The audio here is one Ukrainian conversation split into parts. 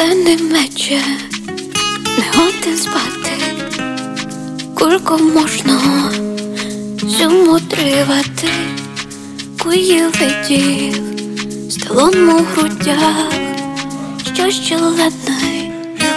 не мече, не годен спати. Кулько можна зумудрювати, куї видів стелом у грудях, що щелений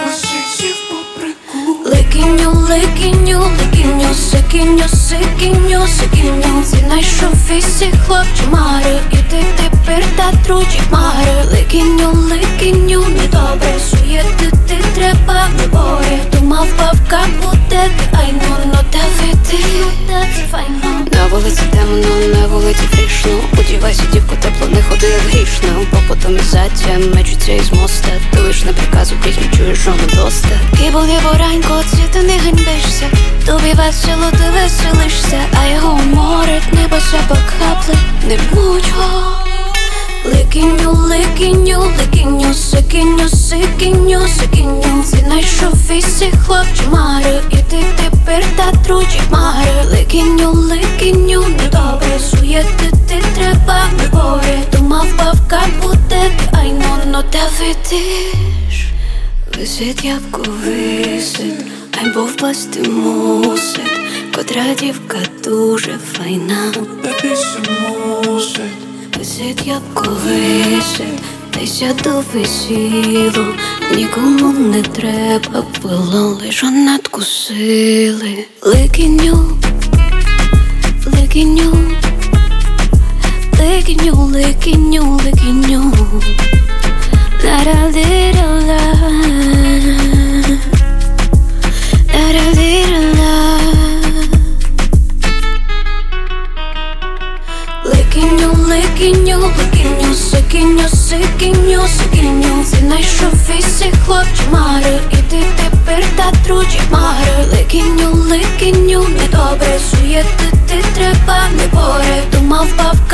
ликіню, ликіню, ликіню, сикіню, сикіню, сикіню. Знайшов вісі хлопчі мари, і ти тепер та тручі мари. Ликіню, ликіню, недобре, суєтити треба в неборі. Думав, бабка буде, ай ну, та вийти, це файно. На вулиці темно, на вулиці фрішно. Одівайся, дівко, тепло, не ходи, як грішно. Попотомізація мечуться із моста. Ти лиш на приказу прісню, чуєш, що не доста. Кибо ранько, ти не ганьбишся. Тобі весело, ти веселишся, а його уморить небо себе капли. Не будь го. Ликіню, ликіню, ликіню, сикіню, сикіню, сикіню. Знайшов вісі хлопчі мари, і ти тепер та тручі мари. Ликіню, ликіню, недобре, суєтити треба в неборі. Думав, бабка буде, ай ну, та видиш. Висить ябко, висить, або впасти мусить. Котра дівка дуже файна, висить ябко, висить, та й сяду висіло. Нікому не треба було, лиш надкусили. Ликіню, ликіню, ликіню, ликіню, ликіню. La-da-di-da-la, la-da-di-da-la. Ликіню, ликіню, ликіню, сикіню, сикіню, сикіню. Знайшов вісі хлопчі мари, і ти тепер та тручі мари. Ликіню, ликіню, недобре, суєтити треба в неборі. Думав, бабка